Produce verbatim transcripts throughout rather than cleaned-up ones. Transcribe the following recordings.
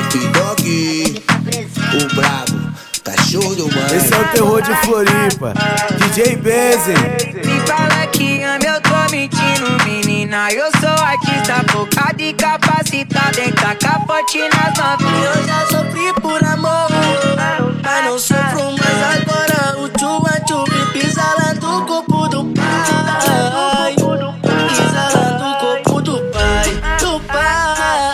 Snoop Dogg, o brabo, cachorro do mano. Esse é o terror de Floripa, D J Benzen. Me fala que ama, eu tô mentindo, menina. Eu sou artista focado e capacitado em tacar forte nas novinhas. Eu já sofri por amor, mas não sofro mais agora. O tchua tchubi pisa lá do corpo do pai, pisa lá do corpo do pai, do pai.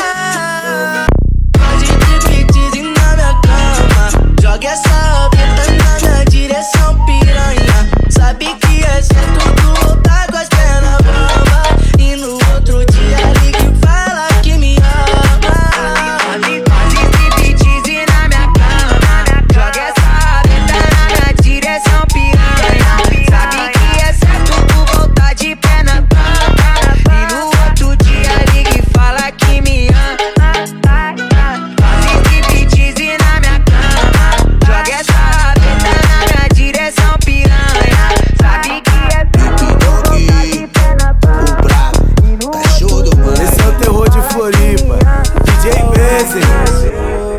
Pode striptease na minha cama, joga essa beta na minha direção, piranha. Sabe que é certo tu voltar com as pernas bamba, e no outro dia liga e fala que me ama. Pode striptease na minha cama, joga essa beta na minha direção, piranha. Sabe que é certo tu voltar de perna bamba, e no outro dia liga e fala que me ama. Pode striptease na minha cama, joga essa beta na minha direção, piranha. Sabe que é Snoop Dogg, o brabo, cachorro do mano. Esse é o terror de Floripa, D J Benzen.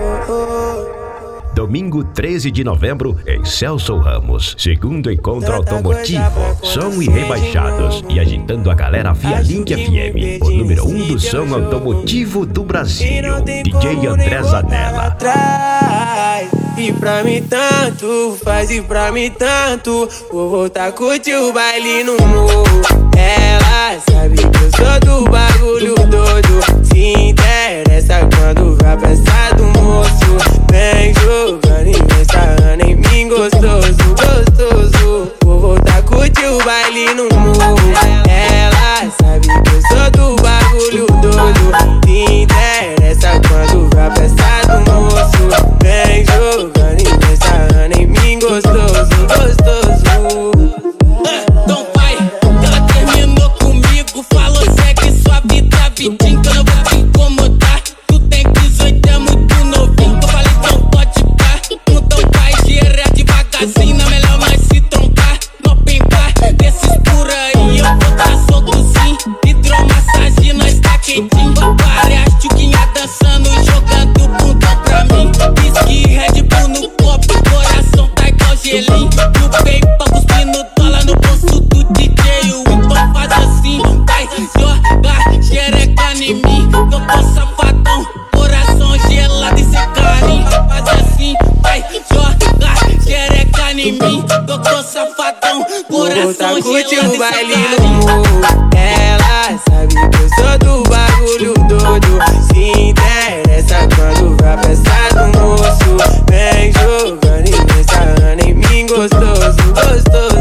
Domingo treze de novembro, em Celso Ramos. Segundo encontro automotivo, som e rebaixados. E agitando a galera via Link F M. O número um do som automotivo do Brasil. D J André Zanella. E pra mim tanto, faz e pra mim tanto. Vou voltar a curtir o baile no morro. Ela sabe que eu sou do bagulho doido. Se interessa quando vai pensar do moço. Vem jogando e vem sarrando em mim gostoso, gostoso. Vou voltar a curtir o baile no morro. Ela sabe que eu sou do bagulho doido. Se interessa quando vai pensar do moço. Vem jogando e vem sarrando em mim gostoso, gostoso. Então vai, ela terminou comigo, falou segue sua vida, vidinho que eu não vou te incomodar. Tu tem dezoito, é muito novinho, eu falei então pode pá. Então vai, girar devagarzinho, na melhor mais se trombar. No pimbar, desses por aí eu vou tá solto sim. Hidromassagem, nós tá quentinho. Várias tchuquinhas dançando, jogando bunda pra mim. Whisky, Red Bull no copo, coração tá igual gelinho. No PayPal, cuspindo dólar no bolso do D J. Então faz assim, vai jogar xereca em mim. Eu tô safadão, coração gelado e sem carinho. Faz assim, vai jogar xereca em mim. Eu tô safadão, coração gelado e sem carinho. Ela sabe que eu sou do bagulho doido. Se interessa quando vai pensar do moço. Vem jogando e vem sarrando em mim gostoso, gostoso.